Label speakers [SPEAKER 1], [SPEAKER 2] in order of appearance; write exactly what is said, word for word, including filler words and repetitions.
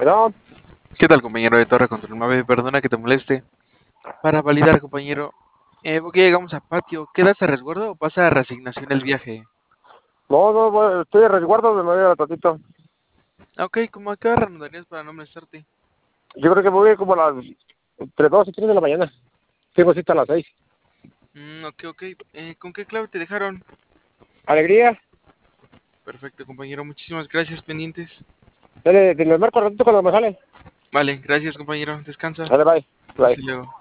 [SPEAKER 1] Bueno,
[SPEAKER 2] ¿Qué tal, compañero de Torre Control nueve? Perdona que te moleste. Para validar, compañero, eh, ¿por qué llegamos a patio? ¿Quedas a resguardo o pasa a reasignación el viaje?
[SPEAKER 1] no, no, voy- estoy de resguardo, me voy a ir ratito.
[SPEAKER 2] Ah, ok, ¿cómo a qué hora reanudarías para no molestarte?
[SPEAKER 1] Yo creo que me voy a ir como a las entre dos y tres de la mañana. Tengo cita a las seis.
[SPEAKER 2] Mm, ok, ok. Eh, ¿con qué clave te dejaron?
[SPEAKER 1] Alegría.
[SPEAKER 2] Perfecto, compañero. Muchísimas gracias, pendientes.
[SPEAKER 1] Dale, te lo marco ratito cuando me sale.
[SPEAKER 2] Vale, gracias, compañero. Descansa.
[SPEAKER 1] Dale, bye.
[SPEAKER 2] Hasta
[SPEAKER 1] Bye.
[SPEAKER 2] luego.